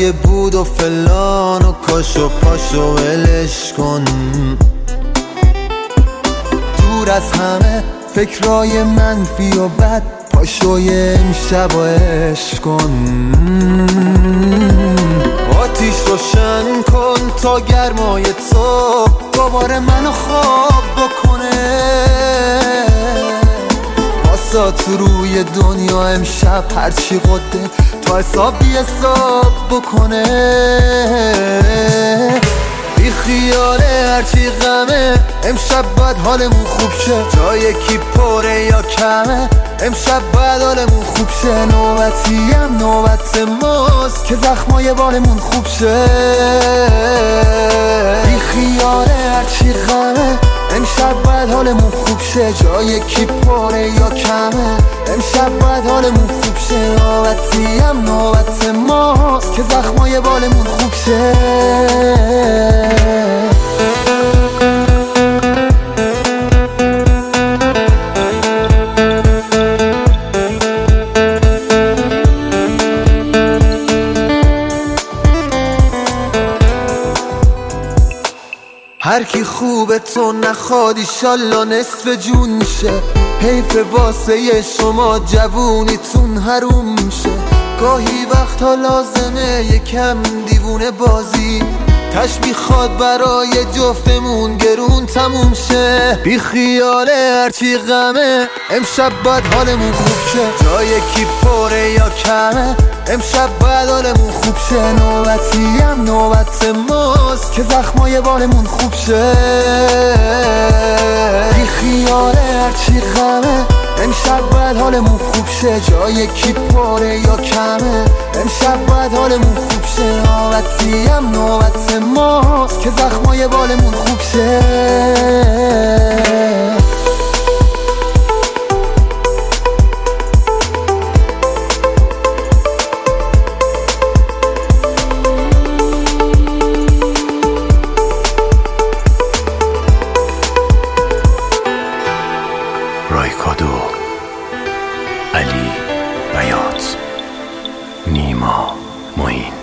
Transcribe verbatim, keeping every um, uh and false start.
اگه بود و فلان و کاش و پاش و ولش کن. دور از همه فکرای منفی و بد، پاشوی امشب و عشق کن. آتیش روشن کن تا گرمای تو دوباره منو خواب بکنه. واسه تو روی دنیا امشب هرچی قده تا حساب بی حساب بکنه. بی خیاله هرچی غمه امشب باید حالمون خوب شه. جای کی پره یا کمه امشب باید حالمون خوب شه. نوبتی هم نوبت ماست که زخمای بالمون خوب شه. بی خیاله هرچی غمه امشب باید حالمون خوب شه. جای کی پره یا کمه امشب باید حالمون خوب شه. نوبتی هم نوبت ماست که زخمای بالمون خوب شه. هر کی خوبه تو نخواد ایشالله نصف جون میشه. حیف واسه شما جوونیتون حروم میشه. گاهی وقتا لازمه یکم دیوونه بازی، تش میخواد برای جفتمون گرون تموم شه. بی خیاله هرچی غمه امشب باید حالمون خوب شه. جای کی پره یا کمه امشب باید حالمون خوب شه. نوبتی هم نوبت ماست که زخمای بالمون خوب شه. بی خیاله هرچی غمه امشب باید حالمون خوب شه. جای کی پره یا کمه امشب باید حالمون خوب شه. نوبتی هم نوبت ماست که زخمای بالمون خوب شه. رایکادو، علی بیات، نیما معین.